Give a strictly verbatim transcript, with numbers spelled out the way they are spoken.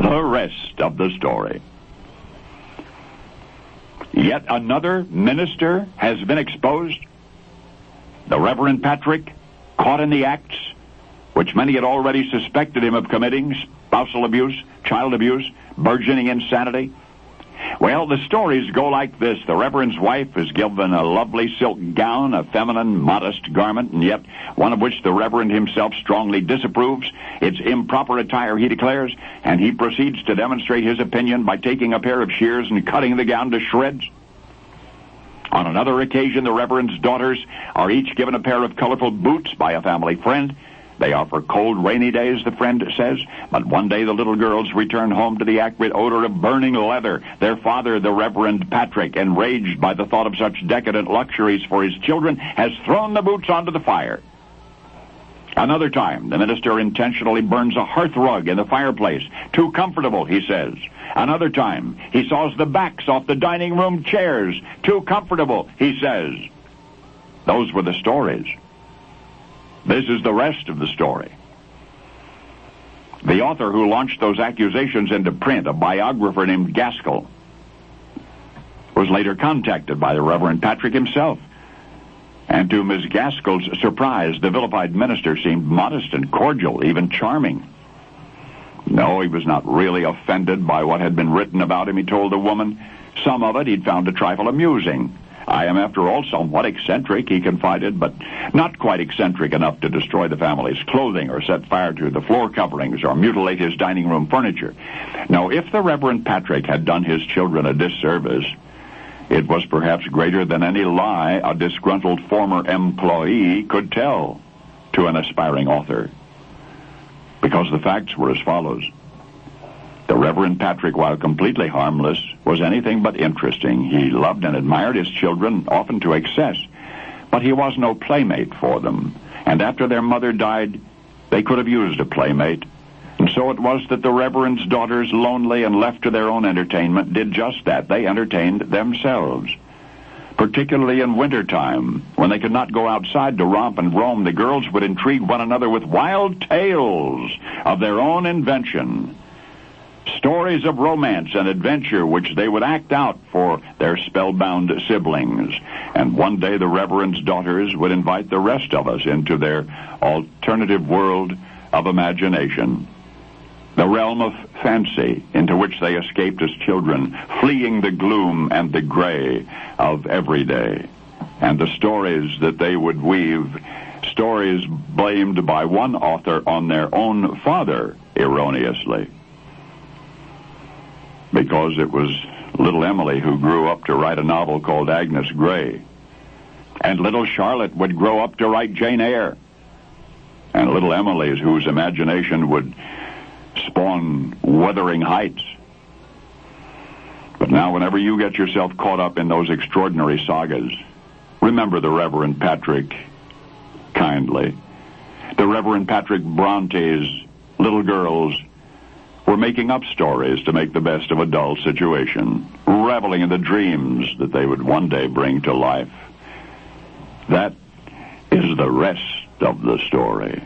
the rest of the story. Yet another minister has been exposed. The Reverend Patrick, caught in the acts, which many had already suspected him of committing: spousal abuse, child abuse, burgeoning insanity. Well, the stories go like this. The Reverend's wife is given a lovely silk gown, a feminine, modest garment, and yet one of which the Reverend himself strongly disapproves. It's improper attire, he declares, and he proceeds to demonstrate his opinion by taking a pair of shears and cutting the gown to shreds. On another occasion, the Reverend's daughters are each given a pair of colorful boots by a family friend. They are for cold, rainy days, the friend says, but one day the little girls return home to the acrid odor of burning leather. Their father, the Reverend Patrick, enraged by the thought of such decadent luxuries for his children, has thrown the boots onto the fire. Another time, the minister intentionally burns a hearth rug in the fireplace. Too comfortable, he says. Another time, he saws the backs off the dining room chairs. Too comfortable, he says. Those were the stories. This is the rest of the story. The author who launched those accusations into print, a biographer named Gaskell, was later contacted by the Reverend Patrick himself. And to Miss Gaskell's surprise, the vilified minister seemed modest and cordial, even charming. No, he was not really offended by what had been written about him, he told the woman. Some of it he'd found a trifle amusing. I am, after all, somewhat eccentric, he confided, but not quite eccentric enough to destroy the family's clothing or set fire to the floor coverings or mutilate his dining room furniture. Now, if the Reverend Patrick had done his children a disservice, it was perhaps greater than any lie a disgruntled former employee could tell to an aspiring author. Because the facts were as follows. The Reverend Patrick, while completely harmless, was anything but interesting. He loved and admired his children, often to excess, but he was no playmate for them. And after their mother died, they could have used a playmate. And so it was that the Reverend's daughters, lonely and left to their own entertainment, did just that. They entertained themselves. Particularly in wintertime, when they could not go outside to romp and roam, the girls would intrigue one another with wild tales of their own invention. Stories of romance and adventure which they would act out for their spellbound siblings. And one day the Reverend's daughters would invite the rest of us into their alternative world of imagination. The realm of fancy into which they escaped as children, fleeing the gloom and the gray of every day. And the stories that they would weave, stories blamed by one author on their own father, erroneously. Because it was little Emily who grew up to write a novel called Agnes Grey. And little Charlotte would grow up to write Jane Eyre. And little Emily's whose imagination would spawn Wuthering Heights. But now whenever you get yourself caught up in those extraordinary sagas, remember the Reverend Patrick kindly. The Reverend Patrick Bronte's little girls were making up stories to make the best of a dull situation, reveling in the dreams that they would one day bring to life. That is the rest of the story.